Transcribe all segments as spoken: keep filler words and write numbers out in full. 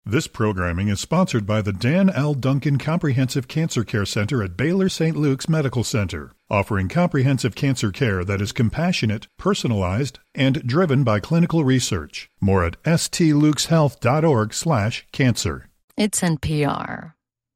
This programming is sponsored by the Dan L. Duncan Comprehensive Cancer Care Center at Baylor Saint Luke's Medical Center, offering comprehensive cancer care that is compassionate, personalized, and driven by clinical research. More at stlukeshealth.org slash cancer. It's N P R.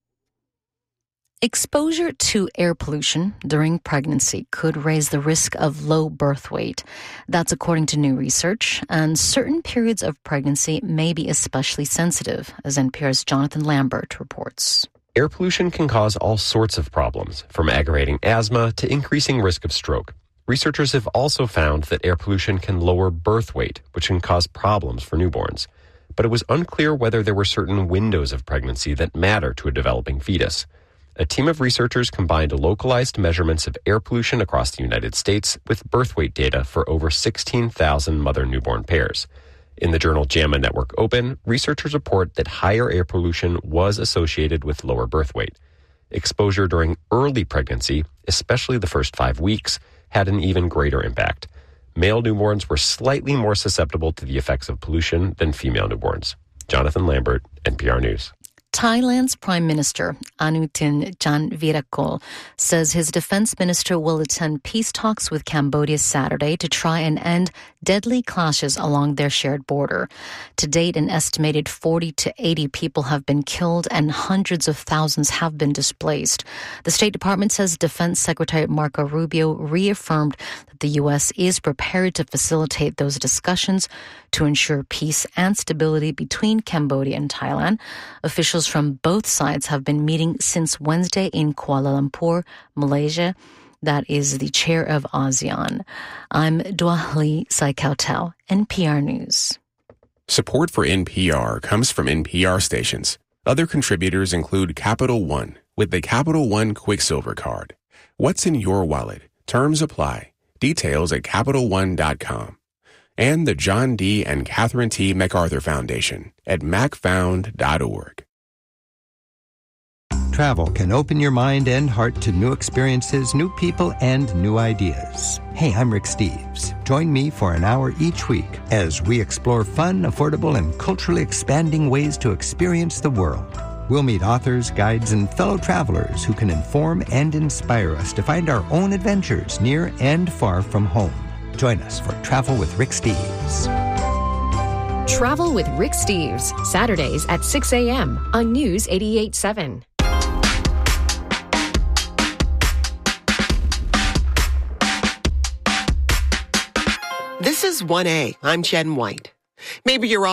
Exposure to air pollution during pregnancy could raise the risk of low birth weight. That's according to new research, and certain periods of pregnancy may be especially sensitive, as N P R's Jonathan Lambert reports. Air pollution can cause all sorts of problems, from aggravating asthma to increasing risk of stroke. Researchers have also found that air pollution can lower birth weight, which can cause problems for newborns. But it was unclear whether there were certain windows of pregnancy that matter to a developing fetus. A team of researchers combined localized measurements of air pollution across the United States with birth weight data for over sixteen thousand mother-newborn pairs. In the journal JAMA Network Open, researchers report that higher air pollution was associated with lower birth weight. Exposure during early pregnancy, especially the first five weeks, had an even greater impact. Male newborns were slightly more susceptible to the effects of pollution than female newborns. Jonathan Lambert, N P R News. Thailand's Prime Minister, Anutin Janvirakul, says his defense minister will attend peace talks with Cambodia Saturday to try and end deadly clashes along their shared border. To date, an estimated forty to eighty people have been killed and hundreds of thousands have been displaced. The State Department says Defense Secretary Marco Rubio reaffirmed that the U S is prepared to facilitate those discussions to ensure peace and stability between Cambodia and Thailand. Officials from both sides have been meeting since Wednesday in Kuala Lumpur, Malaysia. That is the chair of ASEAN. I'm Dua Lee Sai-Kautel, N P R News. Support for N P R comes from N P R stations. Other contributors include Capital One with the Capital One Quicksilver Card. What's in your wallet? Terms apply. Details at Capital One dot com. And the John D. and Catherine T. MacArthur Foundation at mac found dot org. Travel can open your mind and heart to new experiences, new people, and new ideas. Hey, I'm Rick Steves. Join me for an hour each week as we explore fun, affordable, and culturally expanding ways to experience the world. We'll meet authors, guides, and fellow travelers who can inform and inspire us to find our own adventures near and far from home. Join us for Travel with Rick Steves. Travel with Rick Steves, Saturdays at six a.m. on News eighty-eight point seven. This is one A. I'm Jen White. Maybe you're all